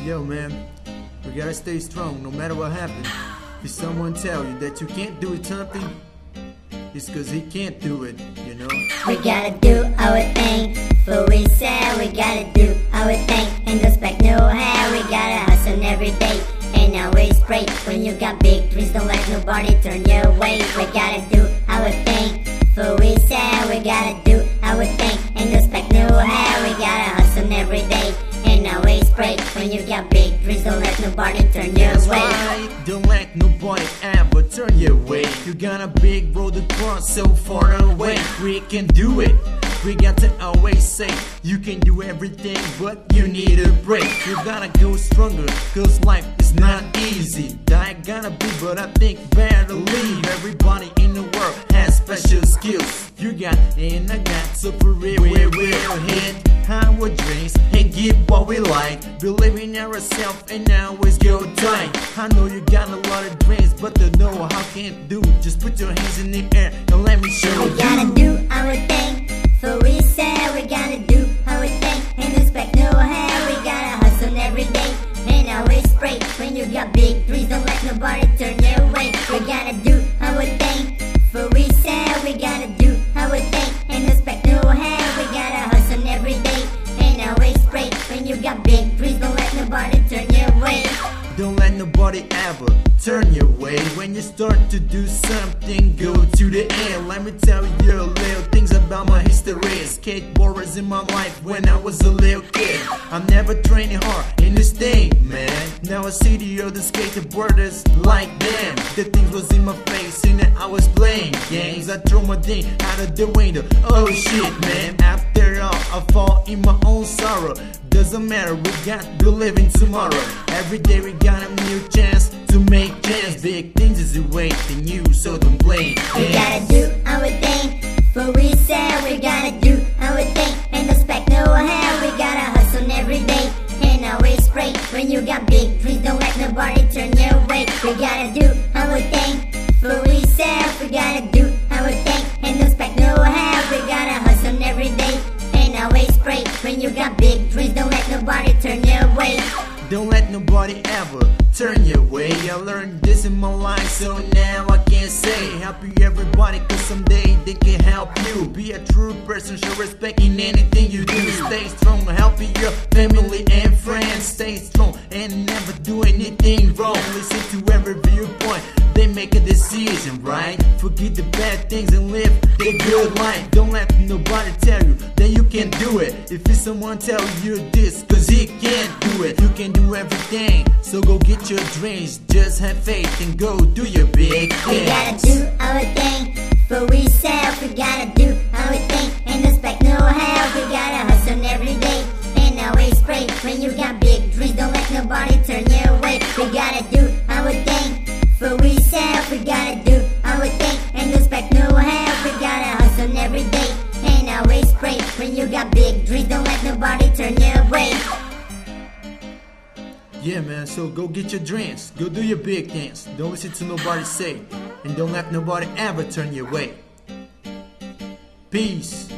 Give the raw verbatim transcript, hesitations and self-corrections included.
Yo man, we gotta stay strong no matter what happens. If someone tell you that you can't do something, it's cause he can't do it, you know. We gotta do our thing, for we say we gotta do our thing. And respect no hair, we gotta hustle every day. And always pray, when you got big dreams, don't let nobody turn you away. We gotta do our thing, for we say we gotta do our thing. And respect no hair, we gotta hustle every day. And always pray, when you got big dreams, don't let nobody turn you That's away. right, don't let nobody ever turn you away. You got a big road to cross so far away. We can do it. We got to always say, you can do everything, but you need a break. You gotta go stronger, cause life is not easy. I gotta be, but I think better leave. Everybody in the world has special skills. You got, and I got, so for real, we will hit our dreams and get what we like. Believe in ourselves and always go tight. I know you got a lot of dreams, but to know how can't do. Just put your hands in the air and let me show you. We gotta do our thing, for we say we gotta do our thing. And respect no hair, we gotta hustle every day. And always pray, when you got big dreams, don't let nobody turn you away. We gotta do our thing, for we say we gotta do our thing. And respect no hair, we gotta hustle every day. And always pray, when you got big dreams, don't let nobody turn you away. Don't let nobody ever turn your way. When you start to do something, go to the end. Let me tell you little things about my history. Skateboarders in my life when I was a little kid. I'm never training hard in this thing, man. Now I see the other skateboarders like them. The things was in my face and I was playing games. I throw my thing out of the window. Oh shit, man. After all, I fall in my own sorrow. Doesn't matter, we got to live in tomorrow. Every day we got a new chance to make chance. Big things is awaiting you, so don't play. We gotta do our thing, for we say we gotta do our thing. And respect no hair, we gotta hustle every day. And always pray, when you got big dreams, don't let nobody turn you away. We gotta do our thing, for we say we gotta do our thing. And respect no hair, we gotta hustle every day. And always pray, when you got big dreams, don't let nobody turn you away. Don't let nobody ever turn your way. I learned this in my life, so now I can say help you everybody, cause someday they can help you. Be a true person, show respect in anything you do. Stay strong, help your family and friends. Stay strong and never do anything wrong. Listen to every viewpoint, they make a decision, right? Forget the bad things and live the good life. Don't let nobody tell you that you can't do it. If it's someone tell you this, cause he can't do it. You can do everything, so go get your dreams. Just have faith and go do your big things. We gotta do our thing, for we say we gotta do our thing. And respect no hair, we gotta hustle every day. And always pray, when you got big dreams, don't let nobody turn you away. We gotta do our thing, for we say we gotta do our thing. And respect no hair, we gotta hustle every day. And always pray, when you got big dreams, don't let nobody turn you away. Yeah man, so go get your dreams, go do your big things. Don't listen to nobody say, and don't let nobody ever turn you away. Peace.